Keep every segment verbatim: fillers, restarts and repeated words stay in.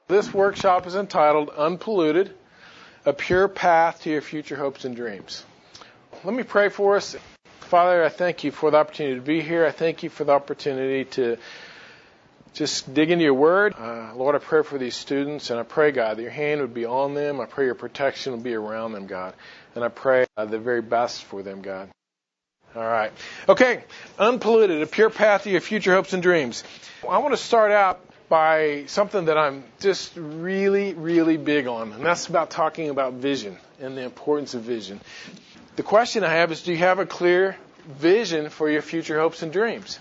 This workshop is entitled Unpolluted, A Pure Path to Your Future Hopes and Dreams. Let me pray for us. Father, I thank you for the opportunity to be here. I thank you for the opportunity to just dig into your word. Uh, Lord, I pray for these students, and I pray, God, that your hand would be on them. I pray your protection would be around them, God. And I pray uh, the very best for them, God. All right. Okay, Unpolluted, A Pure Path to Your Future Hopes and Dreams. I want to start out by something that I'm just really, really big on, and that's about talking about vision and the importance of vision. The question I have is, do you have a clear vision for your future hopes and dreams?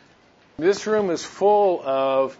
This room is full of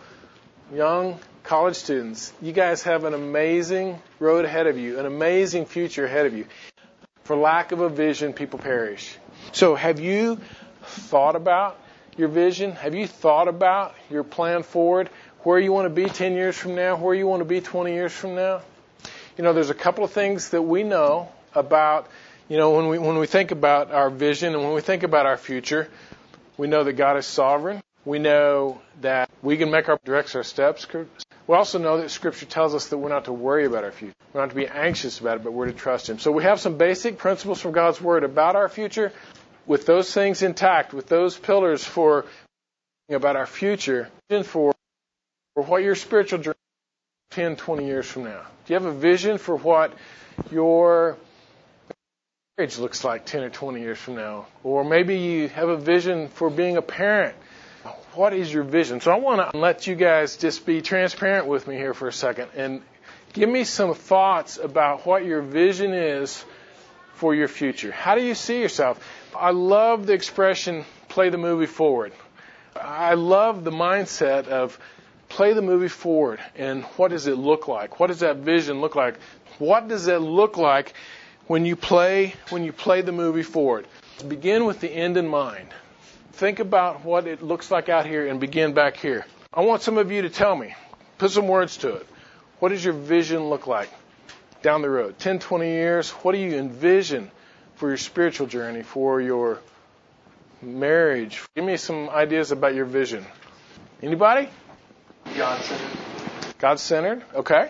young college students. You guys have an amazing road ahead of you, an amazing future ahead of you. For lack of a vision, people perish. So have you thought about your vision? Have you thought about your plan forward? Where you want to be ten years from now? Where you want to be twenty years from now? You know, there's a couple of things that we know about, you know, when we when we think about our vision and when we think about our future. We know that God is sovereign. We know that we can make our directs our steps. We also know that Scripture tells us that we're not to worry about our future. We're not to be anxious about it, but we're to trust Him. So we have some basic principles from God's Word about our future. With those things intact, with those pillars for about our future, and for, for what your spiritual journey is ten, twenty years from now. Do you have a vision for what your marriage looks like ten or twenty years from now? Or maybe you have a vision for being a parent. What is your vision? So I want to let you guys just be transparent with me here for a second and give me some thoughts about what your vision is for your future. How do you see yourself? I love the expression, play the movie forward. I love the mindset of play the movie forward. And what does it look like? What does that vision look like? What does it look like when you play when you play the movie forward? Begin with the end in mind. Think about what it looks like out here and begin back here. I want some of you to tell me, put some words to it. What does your vision look like down the road? ten, twenty years, what do you envision for your spiritual journey, for your marriage? Give me some ideas about your vision. Anybody? God-centered. God-centered, okay.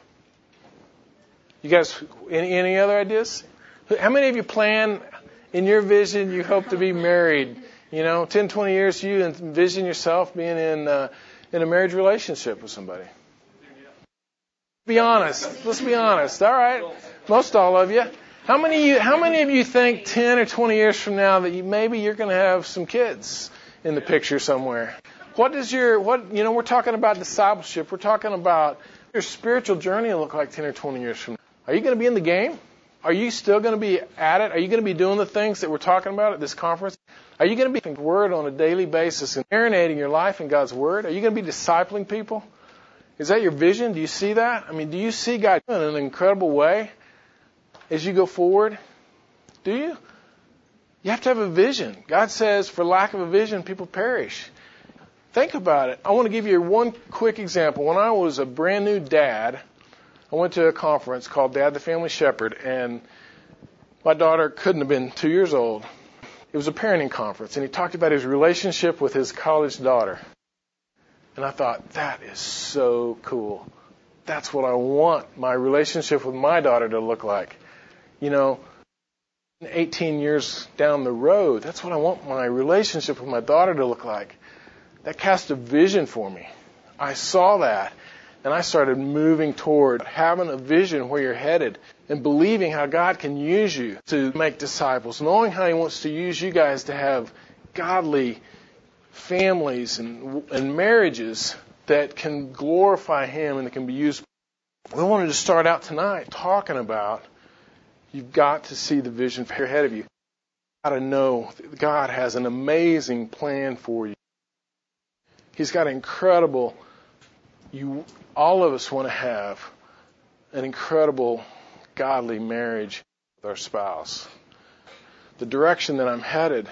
You guys, any, any other ideas? How many of you plan in your vision you hope to be married? You know, ten, twenty years, you envision yourself being in uh, in a marriage relationship with somebody. Be honest. Let's be honest. All right. Most all of you. How many of you, how many of you think ten or twenty years from now that you, maybe you're going to have some kids in the picture somewhere? What does your, what, you know, we're talking about discipleship. We're talking about your spiritual journey look like ten or twenty years from now. Are you going to be in the game? Are you still going to be at it? Are you going to be doing the things that we're talking about at this conference? Are you going to be in the Word on a daily basis and marinating your life in God's Word? Are you going to be discipling people? Is that your vision? Do you see that? I mean, do you see God in an incredible way as you go forward? Do you? You have to have a vision. God says, for lack of a vision, people perish. Think about it. I want to give you one quick example. When I was a brand new dad, I went to a conference called Dad the Family Shepherd, and my daughter couldn't have been two years old. It was a parenting conference, and he talked about his relationship with his college daughter. And I thought, that is so cool. That's what I want my relationship with my daughter to look like. You know, eighteen years down the road, that's what I want my relationship with my daughter to look like. That cast a vision for me. I saw that, and I started moving toward having a vision where you're headed and believing how God can use you to make disciples, knowing how He wants to use you guys to have godly families and, and marriages that can glorify Him and that can be used. We wanted to start out tonight talking about you've got to see the vision ahead of you. You've got to know that God has an amazing plan for you. He's got incredible, you, all of us want to have an incredible godly marriage with our spouse. The direction that I'm headed,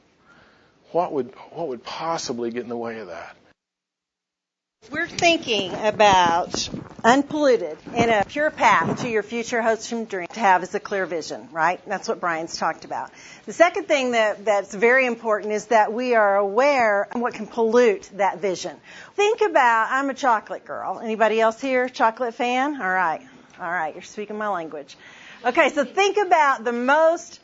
what would what would possibly get in the way of that? We're thinking about unpolluted, and a pure path to your future hopes and dreams to have is a clear vision, right? That's what Brian's talked about. The second thing that, that's very important is that we are aware of what can pollute that vision. Think about, I'm a chocolate girl. Anybody else here, chocolate fan? All right. All right, you're speaking my language. Okay, so think about the most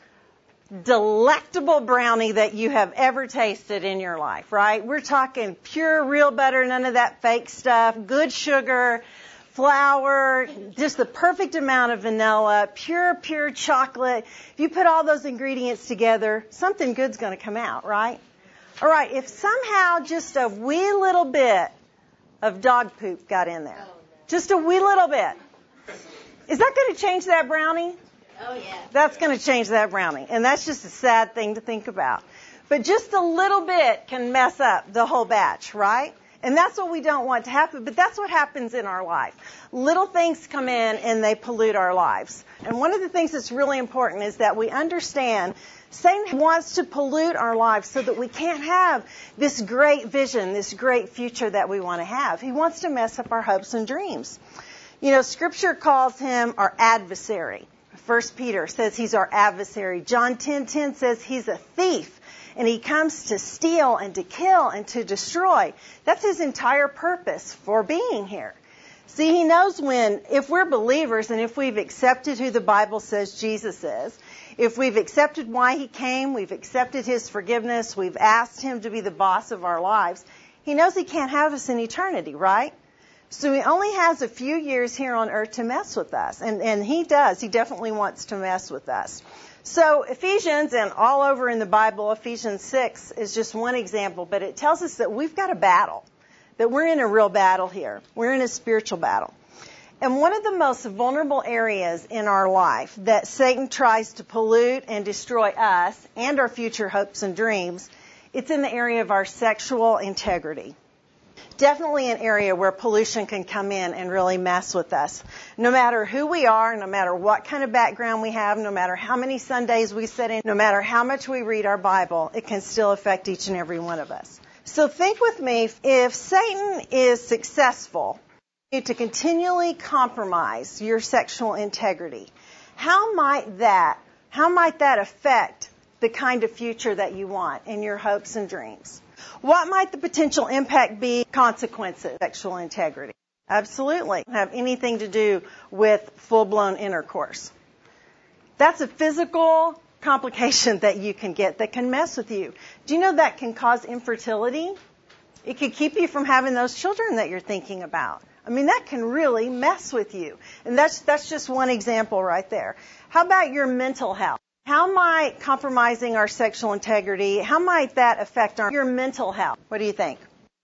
delectable brownie that you have ever tasted in your life, right? We're talking pure, real butter, none of that fake stuff, good sugar, flour, just the perfect amount of vanilla, pure, pure chocolate. If you put all those ingredients together, something good's going to come out, right? All right, if somehow just a wee little bit of dog poop got in there, just a wee little bit, is that going to change that brownie? Oh, yeah. That's going to change that brownie. And that's just a sad thing to think about. But just a little bit can mess up the whole batch, right? And that's what we don't want to happen. But that's what happens in our life. Little things come in and they pollute our lives. And one of the things that's really important is that we understand Satan wants to pollute our lives so that we can't have this great vision, this great future that we want to have. He wants to mess up our hopes and dreams. You know, Scripture calls him our adversary. First Peter says he's our adversary. John ten ten says he's a thief, and he comes to steal and to kill and to destroy. That's his entire purpose for being here. See, he knows when, if we're believers and if we've accepted who the Bible says Jesus is, if we've accepted why he came, we've accepted his forgiveness, we've asked him to be the boss of our lives, he knows he can't have us in eternity, right? So he only has a few years here on earth to mess with us. And, and he does. He definitely wants to mess with us. So Ephesians, and all over in the Bible, Ephesians six is just one example. But it tells us that we've got a battle, that we're in a real battle here. We're in a spiritual battle. And one of the most vulnerable areas in our life that Satan tries to pollute and destroy us and our future hopes and dreams, it's in the area of our sexual integrity. Definitely an area where pollution can come in and really mess with us. No matter who we are, no matter what kind of background we have, no matter how many Sundays we sit in, no matter how much we read our Bible, it can still affect each and every one of us. So think with me, if Satan is successful to continually compromise your sexual integrity, how might that, how might that affect the kind of future that you want in your hopes and dreams? What might the potential impact be? Consequences of sexual integrity. Absolutely. Have anything to do with full-blown intercourse. That's a physical complication that you can get that can mess with you. Do you know that can cause infertility? It could keep you from having those children that you're thinking about. I mean, that can really mess with you. And that's that's just one example right there. How about your mental health? How might compromising our sexual integrity, how might that affect our your mental health? What do you think?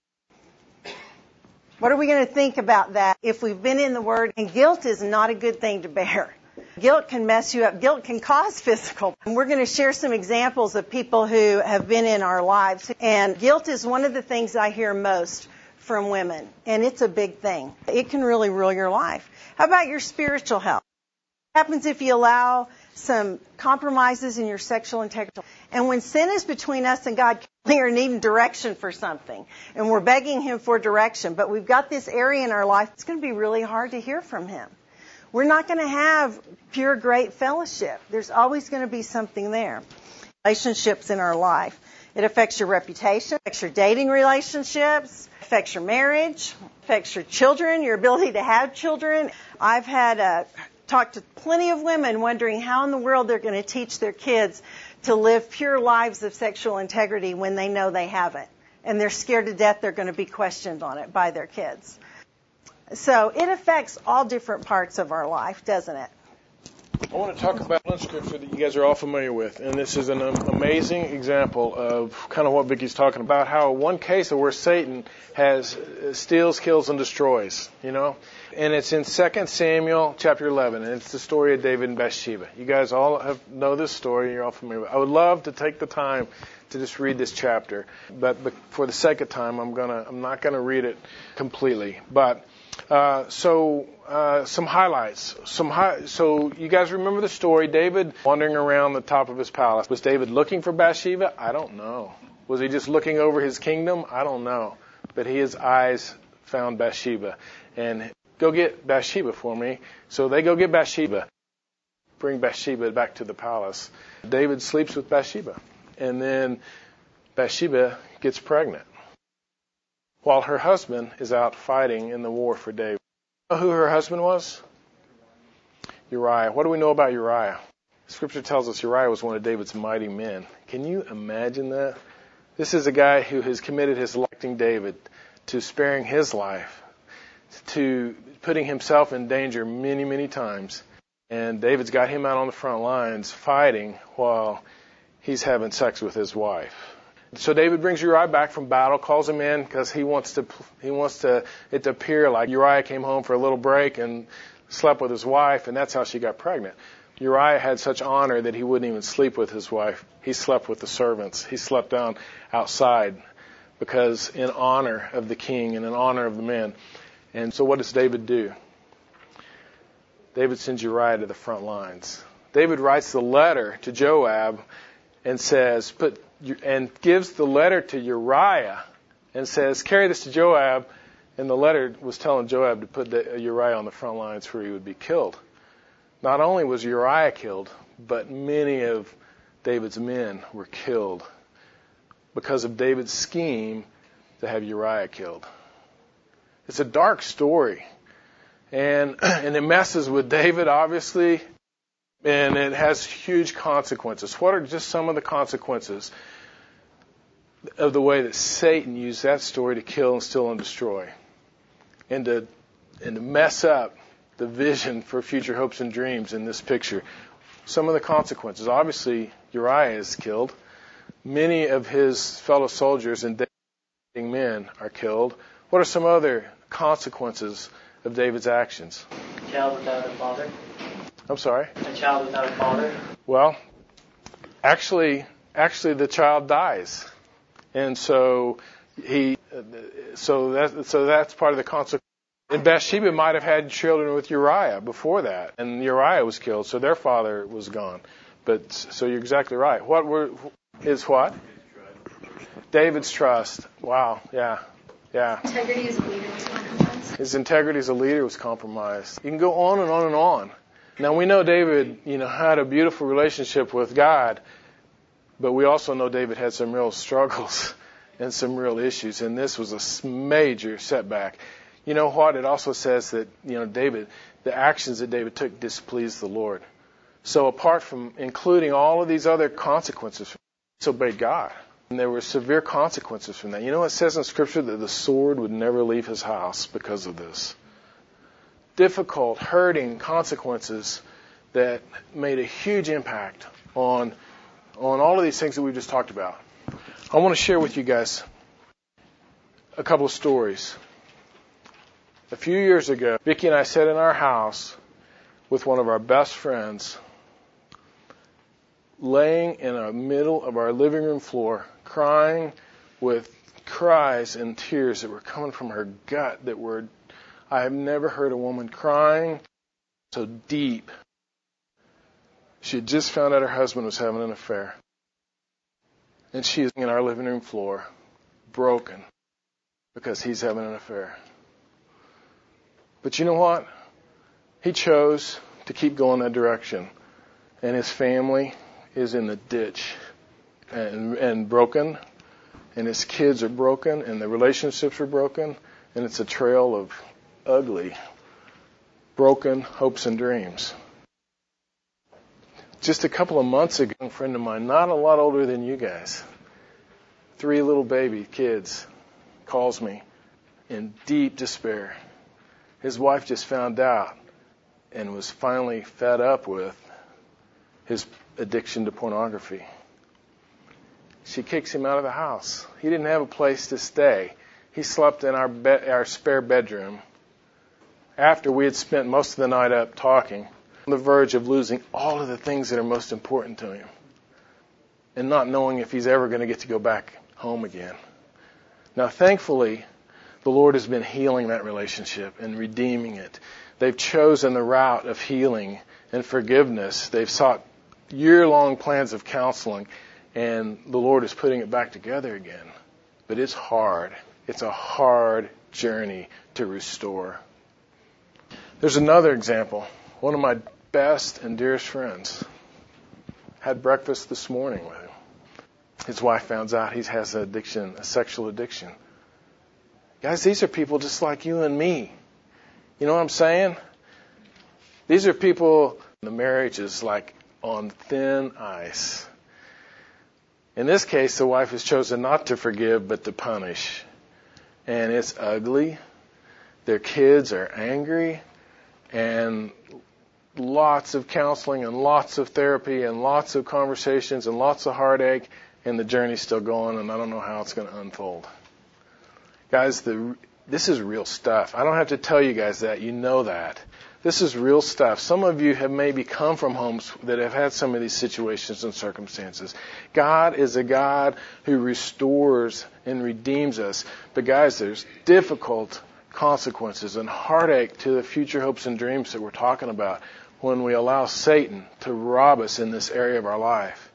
What are we going to think about that if we've been in the Word? And guilt is not a good thing to bear. Guilt can mess you up. Guilt can cause physical. And we're going to share some examples of people who have been in our lives. And guilt is one of the things I hear most from women. And it's a big thing. It can really rule your life. How about your spiritual health? What happens if you allow some compromises in your sexual integrity? And when sin is between us and God, we are needing direction for something. And we're begging Him for direction. But we've got this area in our life, it's going to be really hard to hear from Him. We're not going to have pure, great fellowship. There's always going to be something there. Relationships in our life. It affects your reputation, affects your dating relationships, affects your marriage, affects your children, your ability to have children. I've had a... talked to plenty of women wondering how in the world they're going to teach their kids to live pure lives of sexual integrity when they know they haven't. And they're scared to death they're going to be questioned on it by their kids. So it affects all different parts of our life, doesn't it? I want to talk about one scripture that you guys are all familiar with, and this is an amazing example of kind of what Vicki's talking about, how one case of where Satan has steals, kills, and destroys, you know. And it's in Second Samuel chapter eleven, and it's the story of David and Bathsheba. You guys all have, know this story, you're all familiar with it. I would love to take the time to just read this chapter, but, but for the sake of time, I'm gonna I'm not gonna read it completely. But uh, so uh, some highlights. Some hi- so you guys remember the story? David wandering around the top of his palace. Was David looking for Bathsheba? I don't know. Was he just looking over his kingdom? I don't know. But his eyes found Bathsheba, and go get Bathsheba for me. So they go get Bathsheba, bring Bathsheba back to the palace. David sleeps with Bathsheba. And then Bathsheba gets pregnant while her husband is out fighting in the war for David. You know who her husband was? Uriah. What do we know about Uriah? Scripture tells us Uriah was one of David's mighty men. Can you imagine that? This is a guy who has committed his electing David to sparing his life, to putting himself in danger many, many times. And David's got him out on the front lines fighting while he's having sex with his wife. So David brings Uriah back from battle, calls him in because he wants to he wants to it to appear like Uriah came home for a little break and slept with his wife, and that's how she got pregnant. Uriah had such honor that he wouldn't even sleep with his wife. He slept with the servants. He slept down outside because in honor of the king and in honor of the men. And so what does David do? David sends Uriah to the front lines. David writes the letter to Joab and says, put and gives the letter to Uriah and says, carry this to Joab. And the letter was telling Joab to put the, Uriah on the front lines where he would be killed. Not only was Uriah killed, but many of David's men were killed because of David's scheme to have Uriah killed. It's a dark story. And, and it messes with David, obviously, and it has huge consequences. What are just some of the consequences of the way that Satan used that story to kill and steal and destroy and to, and to mess up the vision for future hopes and dreams in this picture? Some of the consequences. Obviously, Uriah is killed. Many of his fellow soldiers and David's men are killed. What are some other consequences of David's actions? A child without a father. I'm sorry? A child without a father. Well, actually, actually the child dies. And so he, so that, so that's part of the consequence. And Bathsheba might have had children with Uriah before that, and Uriah was killed, so their father was gone. But so you're exactly right. What were is what? David's trust. Wow. Yeah. Yeah. Integrity as a leader was compromised. His integrity as a leader was compromised. You can go on and on and on. Now we know David, you know, had a beautiful relationship with God, but we also know David had some real struggles and some real issues, and this was a major setback. You know what? It also says that, you know, David, the actions that David took displeased the Lord. So apart from including all of these other consequences, he disobeyed God. And there were severe consequences from that. You know, it says in Scripture that the sword would never leave his house because of this. Difficult, hurting consequences that made a huge impact on, on all of these things that we just talked about. I want to share with you guys a couple of stories. A few years ago, Vicki and I sat in our house with one of our best friends, laying in the middle of our living room floor, crying with cries and tears that were coming from her gut that were, I have never heard a woman crying so deep. She had just found out her husband was having an affair. And she is in our living room floor, broken, because he's having an affair. But you know what? He chose to keep going that direction. And his family is in the ditch and, and broken. And his kids are broken. And the relationships are broken. And it's a trail of ugly, broken hopes and dreams. Just a couple of months ago, a friend of mine, not a lot older than you guys, three little baby kids, calls me in deep despair. His wife just found out and was finally fed up with his addiction to pornography. She kicks him out of the house. He didn't have a place to stay. He slept in our be- our spare bedroom after we had spent most of the night up talking, on the verge of losing all of the things that are most important to him and not knowing if he's ever going to get to go back home again. Now, thankfully, the Lord has been healing that relationship and redeeming it. They've chosen the route of healing and forgiveness. They've sought year-long plans of counseling, and the Lord is putting it back together again. But it's hard. It's a hard journey to restore. There's another example. One of my best and dearest friends had breakfast this morning with him. His wife finds out he has an addiction, a sexual addiction. Guys, these are people just like you and me. You know what I'm saying? These are people, the marriage is like on thin ice. In this case, the wife has chosen not to forgive, but to punish. And it's ugly. Their kids are angry. And lots of counseling and lots of therapy and lots of conversations and lots of heartache. And the journey's still going, and I don't know how it's going to unfold. Guys, the, this is real stuff. I don't have to tell you guys that. You know that. This is real stuff. Some of you have maybe come from homes that have had some of these situations and circumstances. God is a God who restores and redeems us. But guys, there's difficult consequences and heartache to the future hopes and dreams that we're talking about when we allow Satan to rob us in this area of our life.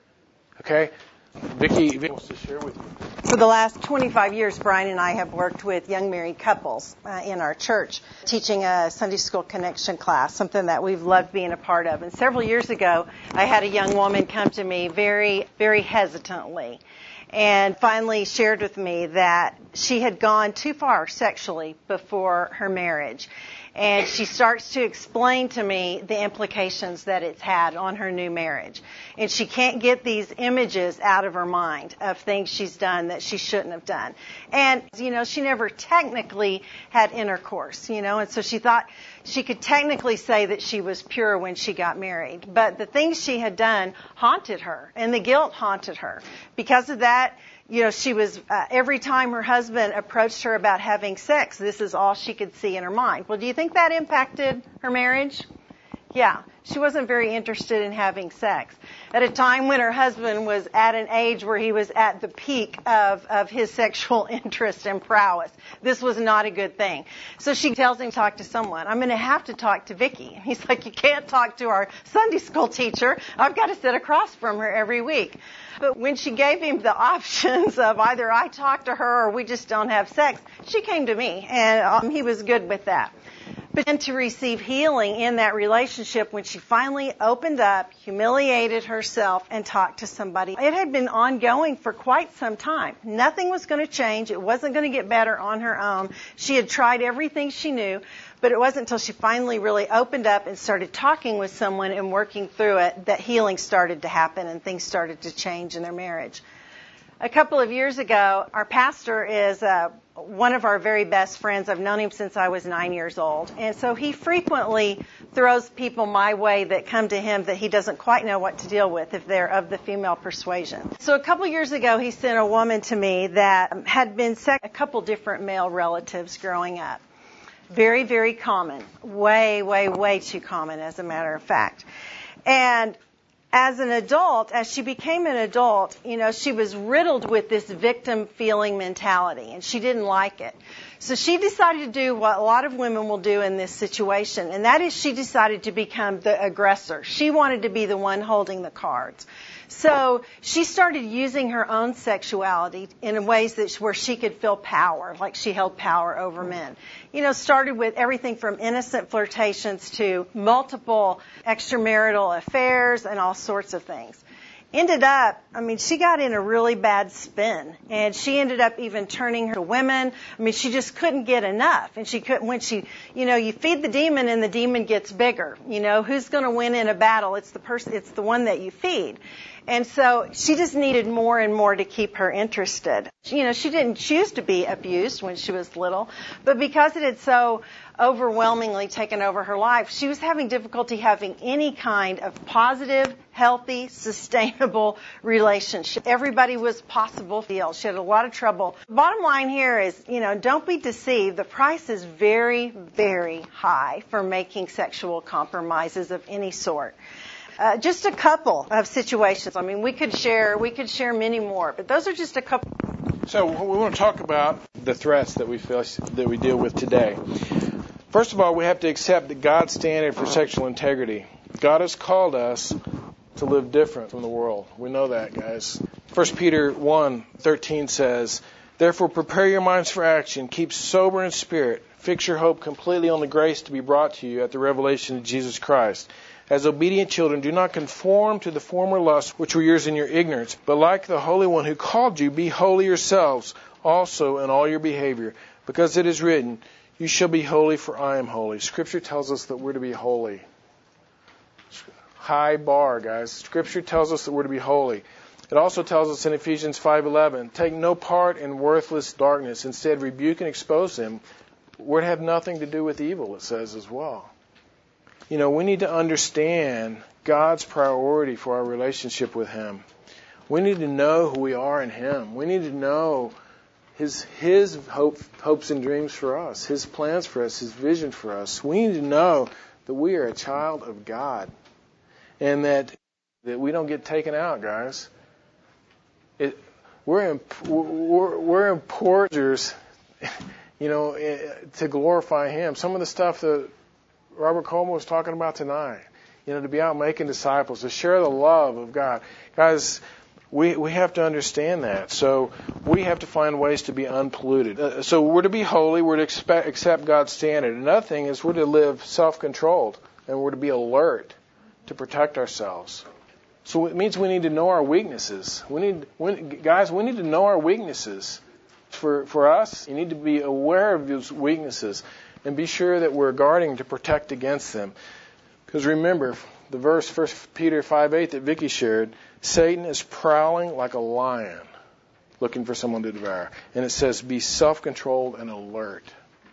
Okay? Vicki, Vicki wants to share with you. For the last twenty-five years, Brian and I have worked with young married couples uh, in our church, teaching a Sunday school connection class, something that we've loved being a part of. And several years ago, I had a young woman come to me very, very hesitantly and finally shared with me that she had gone too far sexually before her marriage. And she starts to explain to me the implications that it's had on her new marriage. And she can't get these images out of her mind of things she's done that she shouldn't have done. And, you know, she never technically had intercourse, you know, and so she thought she could technically say that she was pure when she got married. But the things she had done haunted her, and the guilt haunted her. Because of that, you know, she was, uh, every time her husband approached her about having sex, this is all she could see in her mind. Well, do you think that impacted her marriage? Yeah. She wasn't very interested in having sex. At a time when her husband was at an age where he was at the peak of, of his sexual interest and prowess. This was not a good thing. So she tells him to talk to someone. I'm going to have to talk to Vicki. And he's like, you can't talk to our Sunday school teacher. I've got to sit across from her every week. But when she gave him the options of either I talk to her or we just don't have sex, she came to me, and um, he was good with that. But then to receive healing in that relationship when she finally opened up, humiliated herself, and talked to somebody. It had been ongoing for quite some time. Nothing was going to change. It wasn't going to get better on her own. She had tried everything she knew, but it wasn't until she finally really opened up and started talking with someone and working through it that healing started to happen and things started to change in their marriage. A couple of years ago, our pastor is uh, one of our very best friends. I've known him since I was nine years old. And so he frequently throws people my way that come to him that he doesn't quite know what to deal with if they're of the female persuasion. So a couple of years ago, he sent a woman to me that had been sex- a couple different male relatives growing up. Very, very common. Way, way, way too common, as a matter of fact. And as an adult, as she became an adult, you know, she was riddled with this victim feeling mentality, and she didn't like it. So she decided to do what a lot of women will do in this situation, and that is she decided to become the aggressor. She wanted to be the one holding the cards. So she started using her own sexuality in ways that where she could feel power, like she held power over men. You know, started with everything from innocent flirtations to multiple extramarital affairs and all sorts of things. Ended up, I mean, she got in a really bad spin, and she ended up even turning her to women. I mean, she just couldn't get enough, and she couldn't, when she, you know, you feed the demon and the demon gets bigger. You know, who's going to win in a battle? It's the person, it's the one that you feed. And so she just needed more and more to keep her interested. You know, she didn't choose to be abused when she was little, but because it had so overwhelmingly taken over her life, she was having difficulty having any kind of positive, healthy, sustainable relationship. Everybody was possible feel. She had a lot of trouble. The bottom line here is, you know, don't be deceived. The price is very, very high for making sexual compromises of any sort. Uh, just a couple of situations. I mean, we could share, we could share many more, but those are just a couple. So we want to talk about the threats that we face, that we deal with today. First of all, we have to accept that God's standard for sexual integrity. God has called us to live different from the world. We know that, guys. First Peter one thirteen says, Therefore, prepare your minds for action. Keep sober in spirit. Fix your hope completely on the grace to be brought to you at the revelation of Jesus Christ. As obedient children, do not conform to the former lusts which were yours in your ignorance, but like the Holy One who called you, be holy yourselves also in all your behavior, because it is written, you shall be holy, for I am holy. Scripture tells us that we're to be holy. High bar, guys. Scripture tells us that we're to be holy. It also tells us in Ephesians five eleven, take no part in worthless darkness. Instead, rebuke and expose them. We're to have nothing to do with evil, it says as well. You know, we need to understand God's priority for our relationship with Him. We need to know who we are in Him. We need to know His His hope, hopes and dreams for us, His plans for us, His vision for us. We need to know that we are a child of God and that, that we don't get taken out, guys. It, we're, we're, we're importers, you know, to glorify Him. Some of the stuff that Robert Coleman was talking about tonight, you know, to be out making disciples, to share the love of God. Guys, we we have to understand that. So we have to find ways to be unpolluted. Uh, so we're to be holy. We're to expect, accept God's standard. Another thing is we're to live self-controlled, and we're to be alert to protect ourselves. So it means we need to know our weaknesses. We need, we, guys, we need to know our weaknesses. For for us, you need to be aware of those weaknesses and be sure that we're guarding to protect against them. Because remember, the verse First Peter five eight that Vicky shared, Satan is prowling like a lion, looking for someone to devour. And it says, be self-controlled and alert.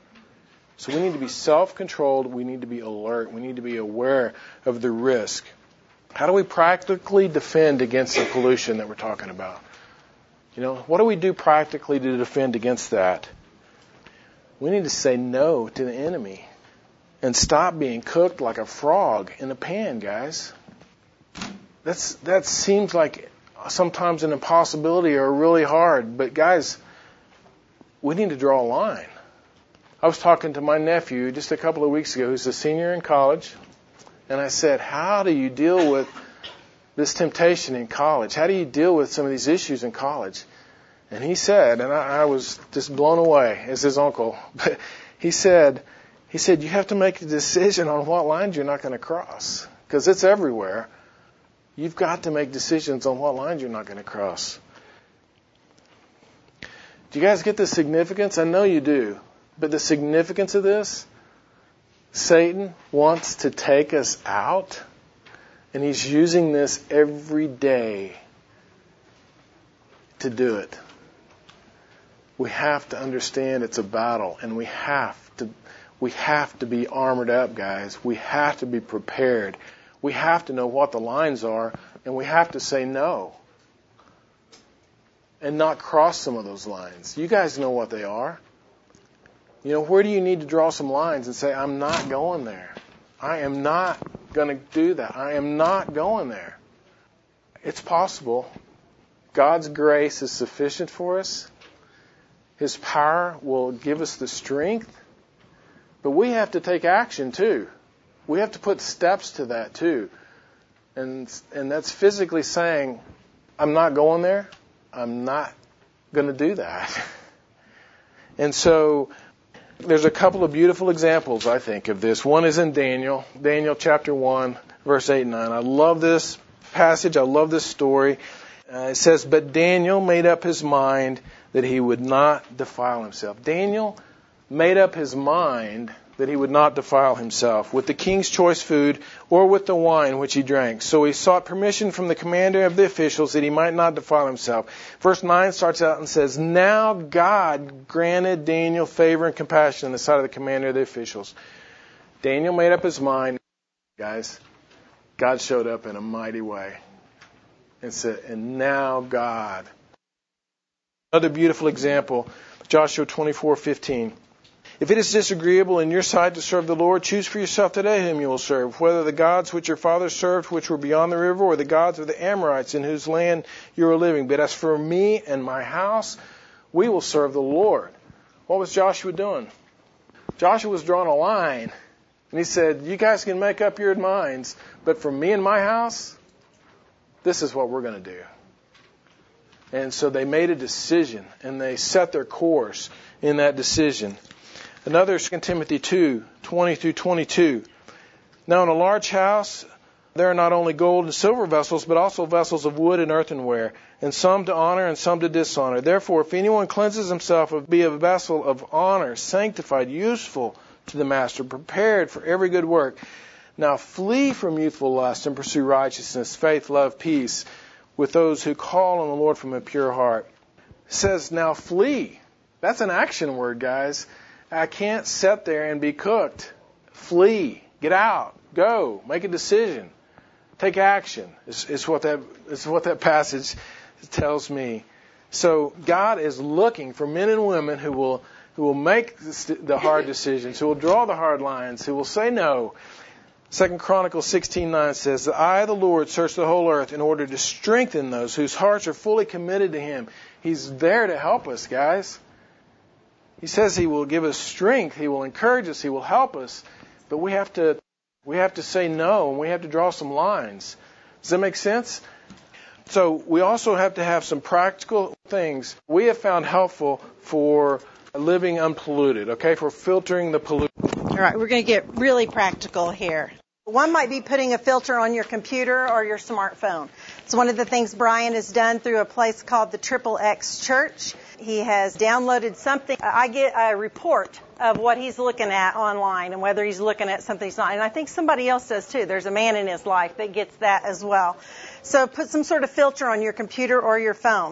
So we need to be self-controlled. We need to be alert. We need to be aware of the risk. How do we practically defend against the pollution that we're talking about? You know, what do we do practically to defend against that? We need to say no to the enemy and stop being cooked like a frog in a pan, guys. That's that seems like sometimes an impossibility or really hard, but guys, we need to draw a line. I was talking to my nephew just a couple of weeks ago, who's a senior in college, and I said, how do you deal with this temptation in college? How do you deal with some of these issues in college? And he said, and I, I was just blown away as his uncle, but he said, he said, you have to make a decision on what lines you're not going to cross, because it's everywhere. You've got to make decisions on what lines you're not going to cross. Do you guys get the significance? I know you do. But the significance of this, Satan wants to take us out, and he's using this every day to do it. We have to understand it's a battle, and we have to we have to be armored up, guys. We have to be prepared. We have to know what the lines are, and we have to say no and not cross some of those lines. You guys know what they are. You know, where do you need to draw some lines and say, I'm not going there. I am not going to do that. I am not going there. It's possible. God's grace is sufficient for us. His power will give us the strength. But we have to take action too. We have to put steps to that too. And and that's physically saying, I'm not going there. I'm not going to do that. And so there's a couple of beautiful examples, I think, of this. One is in Daniel, Daniel chapter one, verse eight and nine. I love this passage. I love this story. Uh, it says, but Daniel made up his mind that he would not defile himself. Daniel made up his mind that he would not defile himself with the king's choice food or with the wine which he drank. So he sought permission from the commander of the officials that he might not defile himself. Verse nine starts out and says, now God granted Daniel favor and compassion in the sight of the commander of the officials. Daniel made up his mind. Guys, God showed up in a mighty way. And said, and now God. Another beautiful example, Joshua twenty-four fifteen. If it is disagreeable in your sight to serve the Lord, choose for yourself today whom you will serve, whether the gods which your fathers served, which were beyond the river, or the gods of the Amorites in whose land you are living. But as for me and my house, we will serve the Lord. What was Joshua doing? Joshua was drawing a line. And he said, you guys can make up your minds, but for me and my house, this is what we're going to do. And so they made a decision, and they set their course in that decision. Another, Second Timothy two, twenty through twenty-two. Now in a large house there are not only gold and silver vessels, but also vessels of wood and earthenware, and some to honor and some to dishonor. Therefore, if anyone cleanses himself, be a vessel of honor, sanctified, useful to the master, prepared for every good work. Now flee from youthful lust and pursue righteousness, faith, love, peace, with those who call on the Lord from a pure heart. It says, now flee. That's an action word, guys. I can't sit there and be cooked. Flee. Get out. Go. Make a decision. Take action. It's, it's what that it's what that passage tells me. So God is looking for men and women who will who will make the hard decisions, who will draw the hard lines, who will say no. Second Chronicles sixteen nine says, "The eye of the Lord searches the whole earth in order to strengthen those whose hearts are fully committed to Him." He's there to help us, guys. He says He will give us strength. He will encourage us. He will help us. But we have to we have to say no, and we have to draw some lines. Does that make sense? So we also have to have some practical things we have found helpful for living unpolluted, okay, for filtering the pollutant. All right, we're going to get really practical here. One might be putting a filter on your computer or your smartphone. It's one of the things Brian has done through a place called the Triple X Church. He has downloaded something. I get a report of what he's looking at online and whether he's looking at something he's not. And I think somebody else does too. There's a man in his life that gets that as well. So put some sort of filter on your computer or your phone.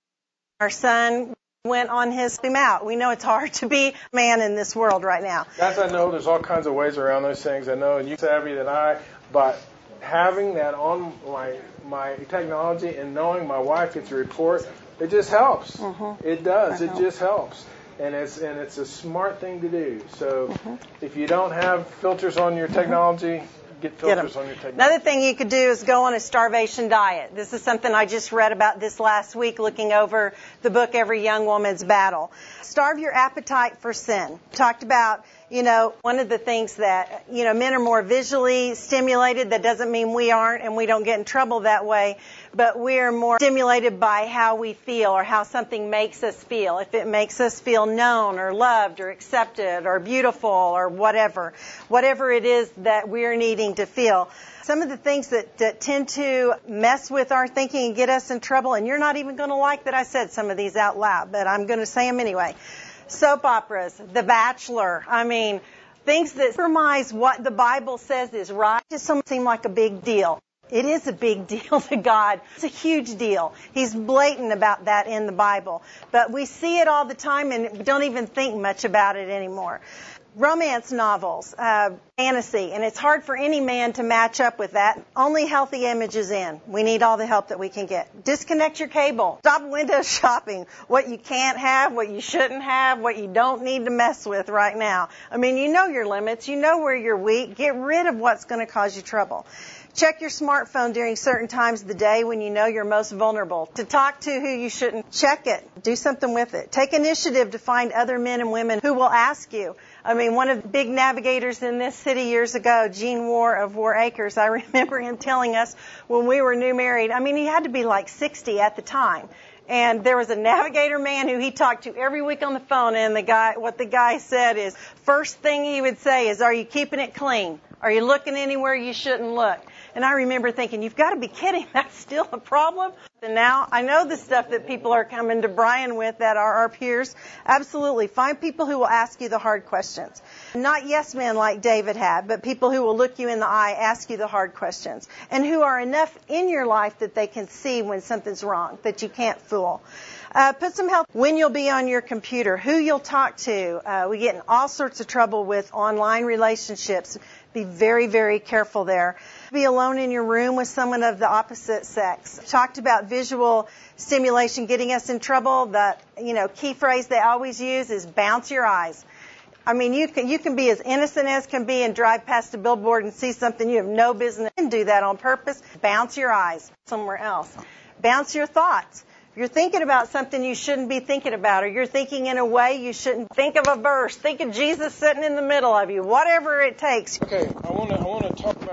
Our son went on his him out. We know it's hard to be a man in this world right now. Guys, I know there's all kinds of ways around those things. I know you're savvy than I, but having that on my my technology and knowing my wife gets a report, it just helps. Mm-hmm. It does. It just helps. And it's and it's a smart thing to do. So mm-hmm. if you don't have filters on your technology, get filters get on your technology. Another thing you could do is go on a starvation diet. This is something I just read about this last week looking over the book Every Young Woman's Battle. Starve your appetite for sin. Talked about, you know, one of the things that, you know, men are more visually stimulated. That doesn't mean we aren't and we don't get in trouble that way. But we're more stimulated by how we feel or how something makes us feel. If it makes us feel known or loved or accepted or beautiful or whatever. Whatever it is that we're needing to feel. Some of the things that, that tend to mess with our thinking and get us in trouble, and you're not even going to like that I said some of these out loud, but I'm going to say them anyway. Soap operas, The Bachelor, I mean, things that compromise what the Bible says is right just don't seem like a big deal. It is a big deal to God. It's a huge deal. He's blatant about that in the Bible. But we see it all the time and don't even think much about it anymore. Romance novels, uh, fantasy, and it's hard for any man to match up with that. Only healthy images in. We need all the help that we can get. Disconnect your cable. Stop window shopping. What you can't have, what you shouldn't have, what you don't need to mess with right now. I mean, you know your limits. You know where you're weak. Get rid of what's going to cause you trouble. Check your smartphone during certain times of the day when you know you're most vulnerable. To talk to who you shouldn't, check it. Do something with it. Take initiative to find other men and women who will ask you. I mean, one of the big navigators in this city years ago, Gene War of War Acres, I remember him telling us when we were new married, I mean, he had to be like sixty at the time. And there was a navigator man who he talked to every week on the phone, and the guy, what the guy said is, first thing he would say is, are you keeping it clean? Are you looking anywhere you shouldn't look? And I remember thinking, you've got to be kidding. That's still a problem. And now I know the stuff that people are coming to Brian with that are our peers. Absolutely. Find people who will ask you the hard questions. Not yes men like David had, but people who will look you in the eye, ask you the hard questions. And who are enough in your life that they can see when something's wrong, that you can't fool. Uh, put some help when you'll be on your computer, who you'll talk to. Uh, we get in all sorts of trouble with online relationships. Be very, very careful there. Be alone in your room with someone of the opposite sex. Talked about visual stimulation getting us in trouble. The, you know, key phrase they always use is bounce your eyes. I mean, you can you can be as innocent as can be and drive past a billboard and see something you have no business and do that on purpose. Bounce your eyes somewhere else. Bounce your thoughts. If you're thinking about something you shouldn't be thinking about, or you're thinking in a way you shouldn't, think of a verse. Think of Jesus sitting in the middle of you. Whatever it takes. Okay, I want to I want to talk about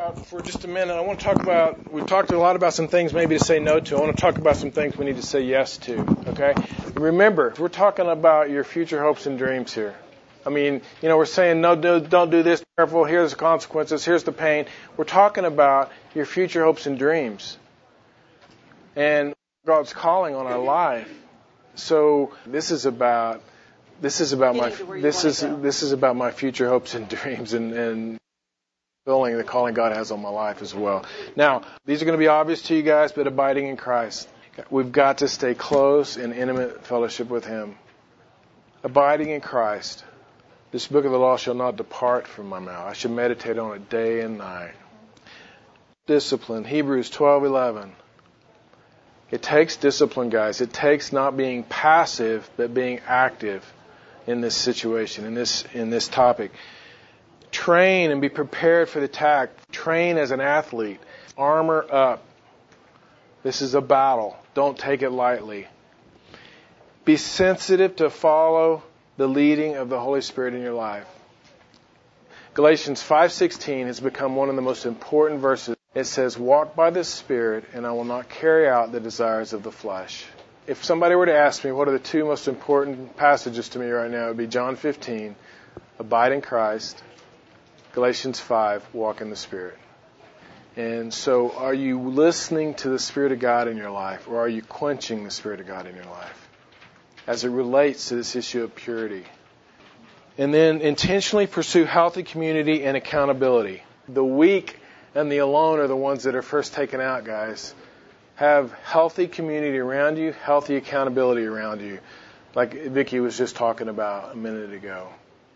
about, for just a minute, I want to talk about, we've talked a lot about some things maybe to say no to. I want to talk about some things we need to say yes to, okay? Remember, we're talking about your future hopes and dreams here. I mean, you know, we're saying, no, do, don't do this, careful, here's the consequences, here's the pain. We're talking about your future hopes and dreams. And God's calling on our life. So this is about, this is about my, this is, this is about my future hopes and dreams and, and fulfilling the calling God has on my life as well. Now, these are going to be obvious to you guys, but abiding in Christ. We've got to stay close in intimate fellowship with Him. Abiding in Christ. This book of the law shall not depart from my mouth. I should meditate on it day and night. Discipline. Hebrews twelve eleven. It takes discipline, guys. It takes not being passive, but being active in this situation, in this in this topic. Train and be prepared for the attack. Train as an athlete. Armor up. This is a battle. Don't take it lightly. Be sensitive to follow the leading of the Holy Spirit in your life. Galatians five sixteen has become one of the most important verses. It says, walk by the Spirit, and I will not carry out the desires of the flesh. If somebody were to ask me what are the two most important passages to me right now, it would be John fifteen, abide in Christ, Galatians five, walk in the Spirit. And so are you listening to the Spirit of God in your life, or are you quenching the Spirit of God in your life as it relates to this issue of purity? And then intentionally pursue healthy community and accountability. The weak and the alone are the ones that are first taken out, guys. Have healthy community around you, healthy accountability around you, like Vicki was just talking about a minute ago.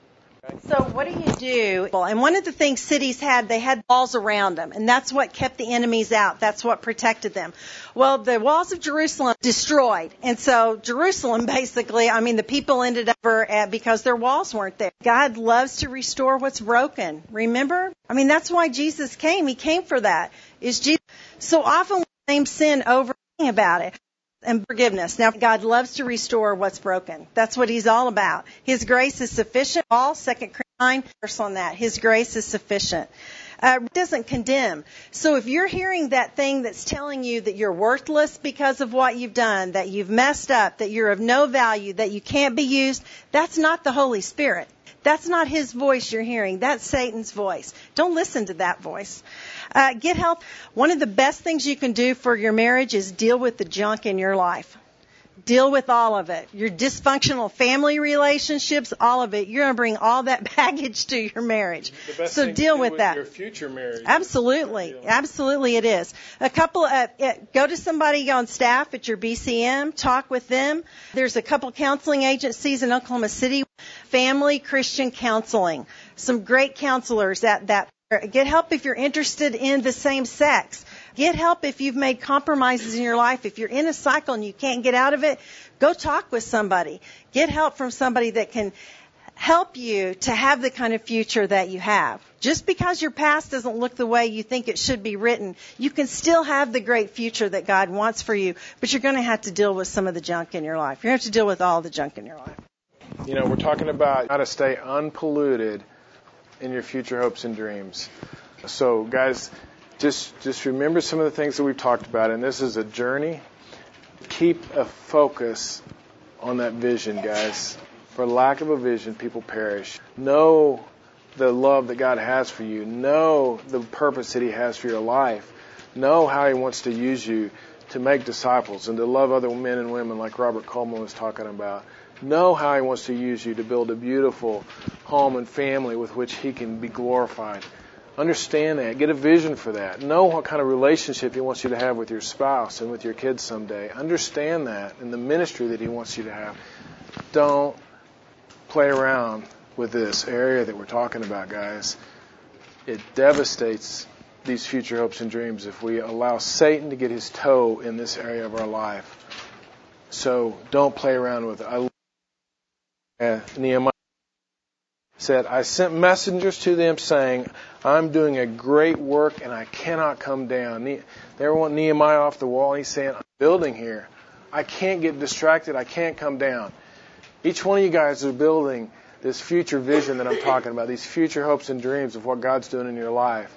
So what do you do? And one of the things cities had, they had walls around them, and that's what kept the enemies out. That's what protected them. Well, the walls of Jerusalem destroyed, and so Jerusalem basically, I mean, the people ended up at, because their walls weren't there. God loves to restore what's broken. Remember? I mean, that's why Jesus came. He came for that. Is Jesus so often we blame sin over about it? And forgiveness. Now, God loves to restore what's broken. That's what He's all about. His grace is sufficient. All Second Corinthians nine verse on that. His grace is sufficient. Uh, it doesn't condemn. So if you're hearing that thing that's telling you that you're worthless because of what you've done, that you've messed up, that you're of no value, that you can't be used, that's not the Holy Spirit. That's not His voice you're hearing. That's Satan's voice. Don't listen to that voice. Uh, get help. One of the best things you can do for your marriage is deal with the junk in your life. Deal with all of it. Your dysfunctional family relationships, all of it. You're going to bring all that baggage to your marriage. The best so thing deal to do with, with that. Your future marriage. Absolutely. Absolutely it is. A couple, uh, go to somebody on staff at your B C M. Talk with them. There's a couple counseling agencies in Oklahoma City. Family Christian Counseling. Some great counselors at that. Get help if you're interested in the same sex. Get help if you've made compromises in your life. If you're in a cycle and you can't get out of it, go talk with somebody. Get help from somebody that can help you to have the kind of future that you have. Just because your past doesn't look the way you think it should be written, you can still have the great future that God wants for you, but you're going to have to deal with some of the junk in your life. You're going to have to deal with all the junk in your life. You know, we're talking about how to stay unpolluted in your future hopes and dreams. So, guys, just just remember some of the things that we've talked about, and this is a journey. Keep a focus on that vision, guys. For lack of a vision, people perish. Know the love that God has for you. Know the purpose that He has for your life. Know how He wants to use you to make disciples and to love other men and women like Robert Coleman was talking about. Know how He wants to use you to build a beautiful home and family with which He can be glorified. Understand that. Get a vision for that. Know what kind of relationship He wants you to have with your spouse and with your kids someday. Understand that and the ministry that He wants you to have. Don't play around with this area that we're talking about, guys. It devastates these future hopes and dreams if we allow Satan to get his toe in this area of our life. So don't play around with it. I Uh, Nehemiah said, I sent messengers to them saying, I'm doing a great work and I cannot come down. Ne- they want Nehemiah off the wall. He's saying, I'm building here. I can't get distracted. I can't come down. Each one of you guys are building this future vision that I'm talking about, these future hopes and dreams of what God's doing in your life.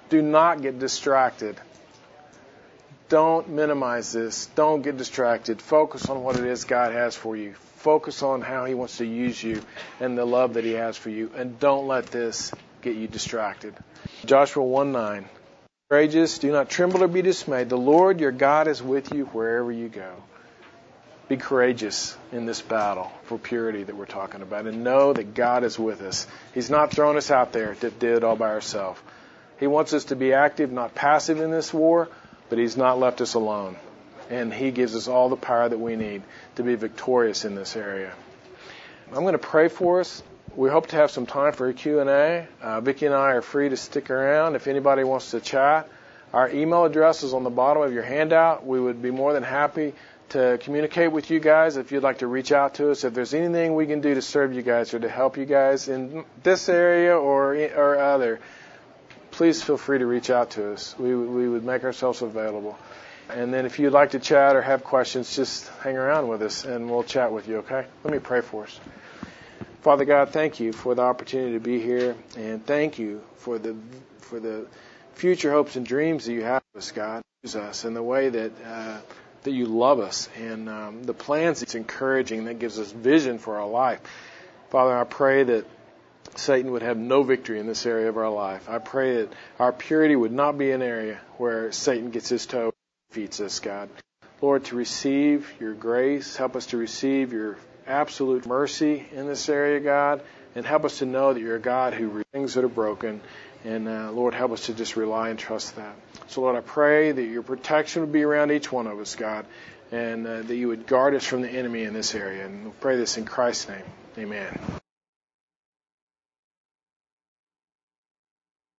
Do not get distracted. Don't minimize this. Don't get distracted. Focus on what it is God has for you. Focus on how He wants to use you and the love that He has for you. And don't let this get you distracted. Joshua one nine. Courageous, do not tremble or be dismayed. The Lord your God is with you wherever you go. Be courageous in this battle for purity that we're talking about. And know that God is with us. He's not throwing us out there to do it all by ourselves. He wants us to be active, not passive in this war, but He's not left us alone. And He gives us all the power that we need to be victorious in this area. I'm going to pray for us. We hope to have some time for a Q and A. Uh, Vicki and I are free to stick around if anybody wants to chat. Our email address is on the bottom of your handout. We would be more than happy to communicate with you guys if you'd like to reach out to us. If there's anything we can do to serve you guys or to help you guys in this area or or other, please feel free to reach out to us. We, we would make ourselves available. And then if you'd like to chat or have questions, just hang around with us and we'll chat with you, okay? Let me pray for us. Father God, thank you for the opportunity to be here, and thank you for the for the future hopes and dreams that you have for us, God. Use us in the way that uh, that you love us, and um, the plans it's encouraging that gives us vision for our life. Father, I pray that Satan would have no victory in this area of our life. I pray that our purity would not be an area where Satan gets his toe and defeats us, God. Lord, to receive your grace, help us to receive your absolute mercy in this area, God, and help us to know that you're a God who redeems things that are broken. And, uh, Lord, help us to just rely and trust that. So, Lord, I pray that your protection would be around each one of us, God, and uh, that you would guard us from the enemy in this area. And we'll pray this in Christ's name. Amen.